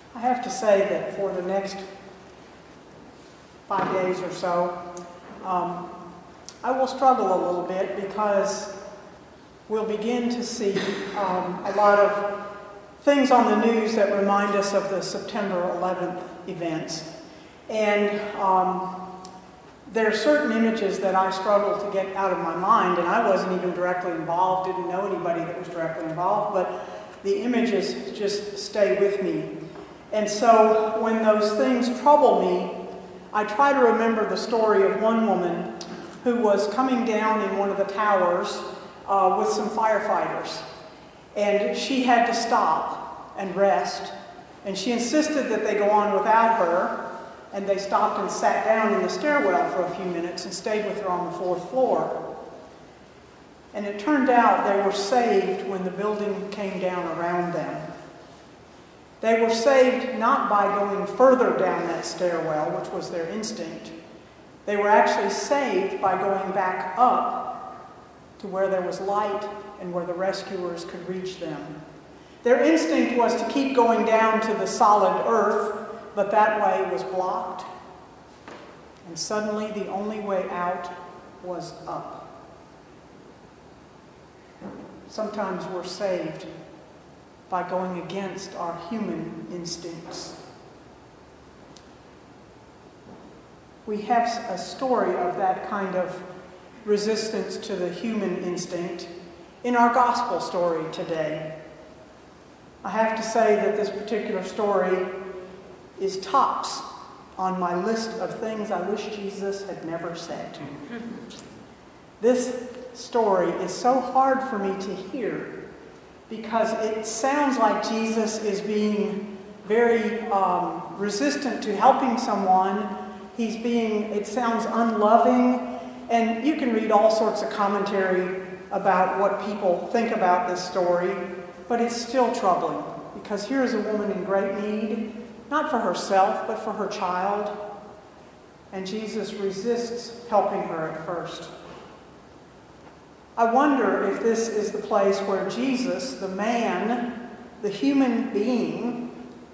I have to say that for the next 5 days or so, I will struggle a little bit because we'll begin to see a lot of things on the news that remind us of the September 11th events. And there are certain images that I struggle to get out of my mind, and I wasn't even directly involved, didn't know anybody that was directly involved, but the images just stay with me. And so when those things trouble me, I try to remember the story of one woman who was coming down in one of the towers with some firefighters. And she had to stop and rest. And she insisted that they go on without her. And they stopped and sat down in the stairwell for a few minutes and stayed with her on the 4th floor. And it turned out they were saved when the building came down around them. They were saved not by going further down that stairwell, which was their instinct. They were actually saved by going back up to where there was light and where the rescuers could reach them. Their instinct was to keep going down to the solid earth, but that way was blocked. And suddenly the only way out was up. Sometimes we're saved by going against our human instincts. We have a story of that kind of resistance to the human instinct in our gospel story today. I have to say that this particular story is tops on my list of things I wish Jesus had never said. This story is so hard for me to hear because it sounds like Jesus is being very resistant to helping someone. It sounds unloving, and you can read all sorts of commentary about what people think about this story, but it's still troubling because here's a woman in great need, not for herself, but for her child, and Jesus resists helping her at first. I wonder if this is the place where Jesus, the man, the human being,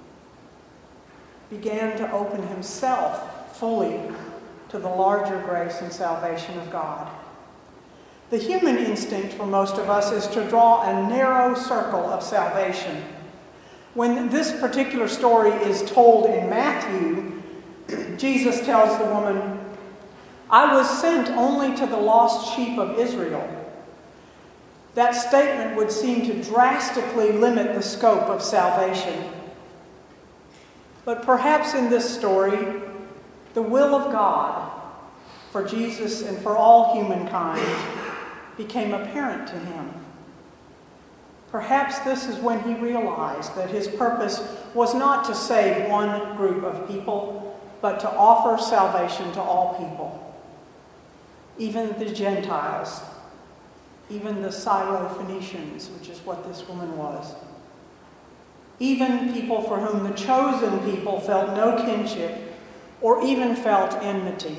began to open himself fully to the larger grace and salvation of God. The human instinct for most of us is to draw a narrow circle of salvation. When this particular story is told in Matthew, Jesus tells the woman, "I was sent only to the lost sheep of Israel." That statement would seem to drastically limit the scope of salvation. But perhaps in this story, the will of God for Jesus and for all humankind became apparent to him. Perhaps this is when he realized that his purpose was not to save one group of people, but to offer salvation to all people, even the Gentiles, even the Syrophoenicians, which is what this woman was. Even people for whom the chosen people felt no kinship or even felt enmity.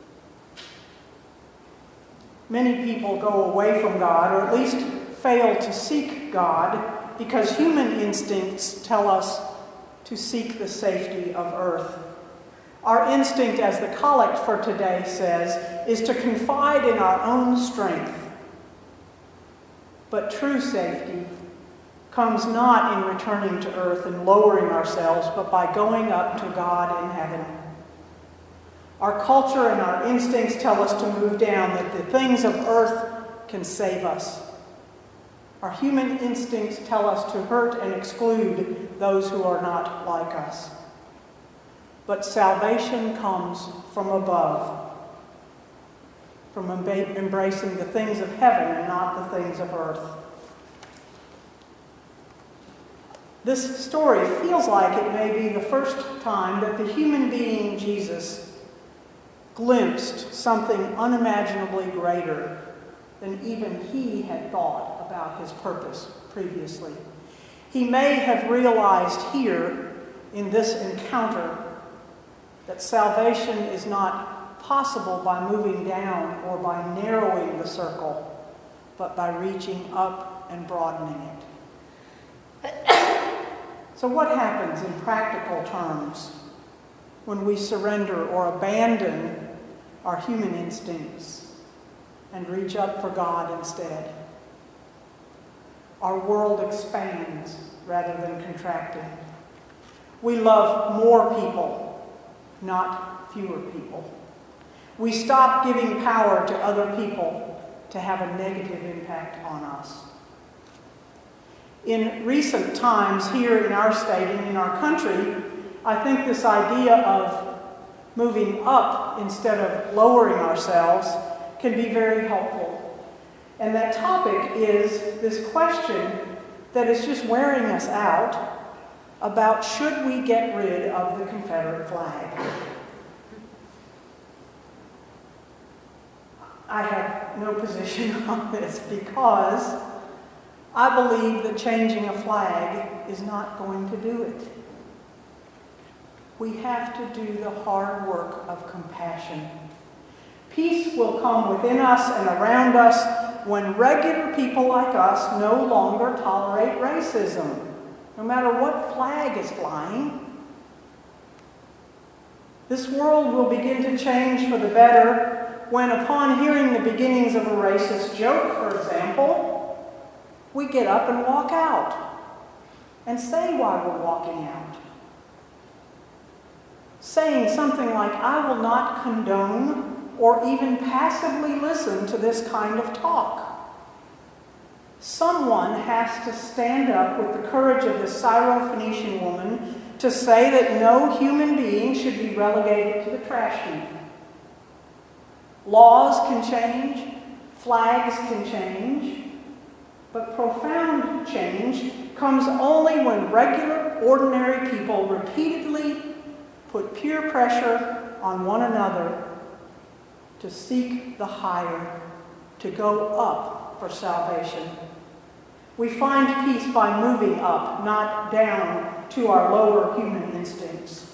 Many people go away from God, or at least fail to seek God, because human instincts tell us to seek the safety of earth. Our instinct, as the collect for today says, is to confide in our own strength. But true safety comes not in returning to earth and lowering ourselves, but by going up to God in heaven. Our culture and our instincts tell us to move down, that the things of earth can save us. Our human instincts tell us to hurt and exclude those who are not like us. But salvation comes from above, from embracing the things of heaven and not the things of earth. This story feels like it may be the first time that the human being Jesus glimpsed something unimaginably greater than even he had thought about his purpose previously. He may have realized here in this encounter that salvation is not possible by moving down or by narrowing the circle, but by reaching up and broadening it. So what happens in practical terms when we surrender or abandon our human instincts and reach up for God instead? Our world expands rather than contracting. We love more people, not fewer people. We stop giving power to other people to have a negative impact on us. In recent times here in our state and in our country, I think this idea of moving up instead of lowering ourselves can be very helpful. And that topic is this question that is just wearing us out about should we get rid of the Confederate flag? I have no position on this because I believe that changing a flag is not going to do it. We have to do the hard work of compassion. Peace will come within us and around us when regular people like us no longer tolerate racism, no matter what flag is flying. This world will begin to change for the better when, upon hearing the beginnings of a racist joke, for example, we get up and walk out and say why we're walking out. Saying something like, I will not condone or even passively listen to this kind of talk. Someone has to stand up with the courage of the Syrophoenician woman to say that no human being should be relegated to the trash heap. Laws can change, flags can change, but profound change comes only when regular, ordinary people repeatedly put peer pressure on one another to seek the higher, to go up for salvation. We find peace by moving up, not down to our lower human instincts.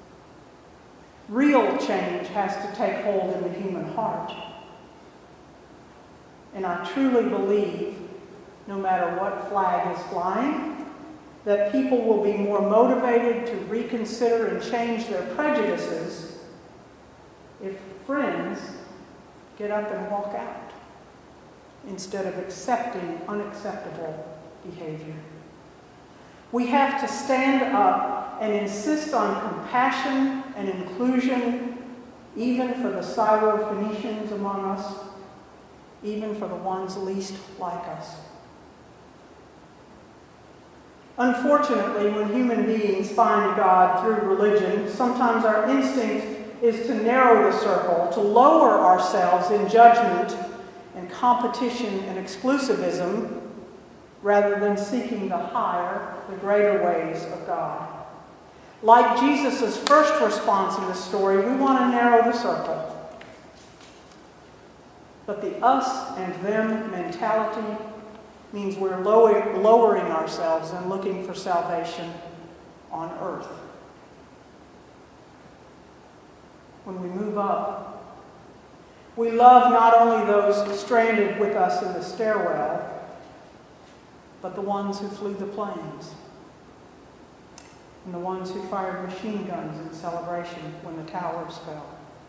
Real change has to take hold in the human heart. And I truly believe, no matter what flag is flying, that people will be more motivated to reconsider and change their prejudices if friends get up and walk out instead of accepting unacceptable behavior. We have to stand up and insist on compassion and inclusion, even for the Syrophoenicians among us, even for the ones least like us. Unfortunately, when human beings find God through religion, sometimes our instinct is to narrow the circle, to lower ourselves in judgment and competition and exclusivism, rather than seeking the higher, the greater ways of God. Like Jesus' first response in this story, we want to narrow the circle. But the us and them mentality means we're lowering ourselves and looking for salvation on earth. When we move up, we love not only those stranded with us in the stairwell, but the ones who flew the planes, and the ones who fired machine guns in celebration when the towers fell.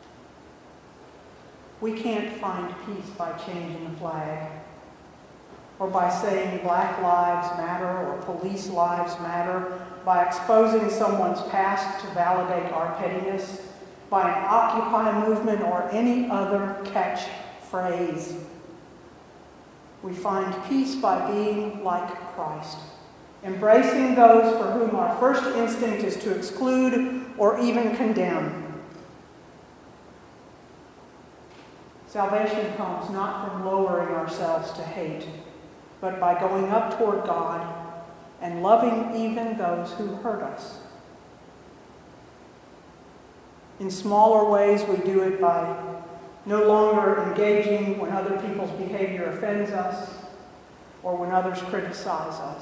We can't find peace by changing the flag, or by saying Black Lives Matter or Police Lives Matter, by exposing someone's past to validate our pettiness, by an Occupy movement or any other catchphrase. We find peace by being like Christ, embracing those for whom our first instinct is to exclude or even condemn. Salvation comes not from lowering ourselves to hate, but by going up toward God and loving even those who hurt us. In smaller ways, we do it by no longer engaging when other people's behavior offends us or when others criticize us.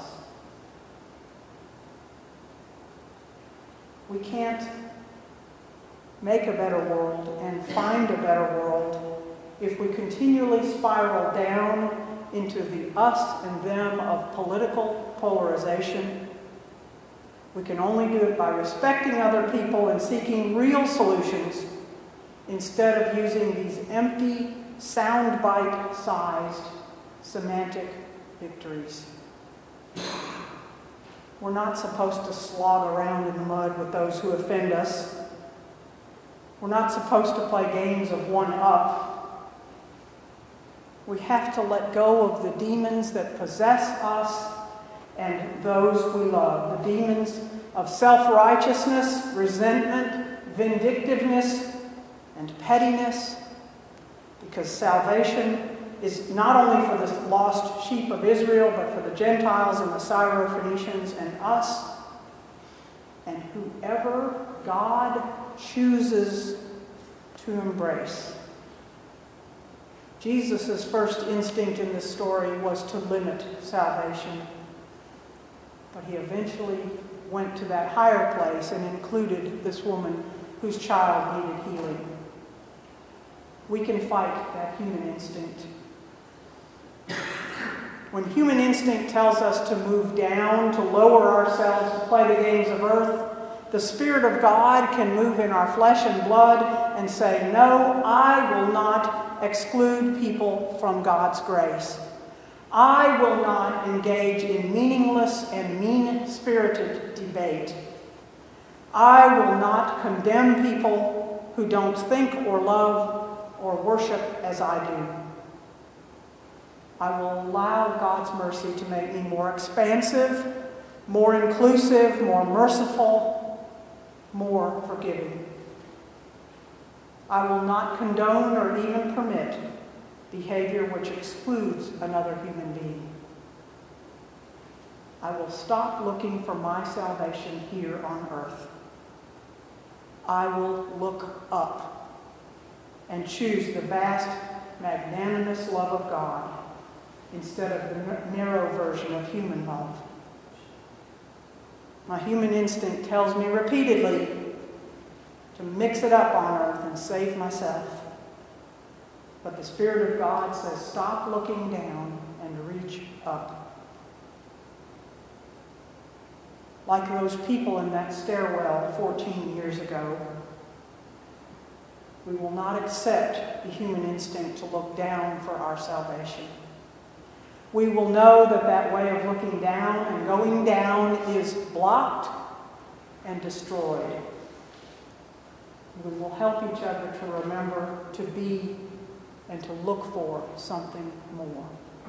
We can't make a better world and find a better world if we continually spiral down into the us and them of political polarization We can only do it by respecting other people and seeking real solutions instead of using these empty, soundbite-sized semantic victories. We're not supposed to slog around in the mud with those who offend us. We're not supposed to play games of one-up. We have to let go of the demons that possess us and those we love. The demons of self-righteousness, resentment, vindictiveness, and pettiness. Because salvation is not only for the lost sheep of Israel, but for the Gentiles and the Syrophoenicians and us. And whoever God chooses to embrace. Jesus' first instinct in this story was to limit salvation. But he eventually went to that higher place and included this woman whose child needed healing. We can fight that human instinct. When human instinct tells us to move down, to lower ourselves, to play the games of earth, the Spirit of God can move in our flesh and blood and say, no, I will not exclude people from God's grace. I will not engage in meaningless and mean-spirited debate. I will not condemn people who don't think or love or worship as I do. I will allow God's mercy to make me more expansive, more inclusive, more merciful, more forgiving. I will not condone or even permit behavior which excludes another human being. I will stop looking for my salvation here on earth. I will look up and choose the vast, magnanimous love of God instead of the narrow version of human love. My human instinct tells me repeatedly to mix it up on earth and save myself. But the Spirit of God says, stop looking down and reach up. Like those people in that stairwell 14 years ago, we will not accept the human instinct to look down for our salvation. We will know that that way of looking down and going down is blocked and destroyed. We will help each other to remember to be and to look for something more.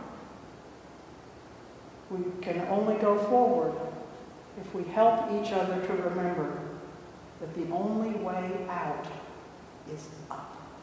We can only go forward if we help each other to remember that the only way out is up.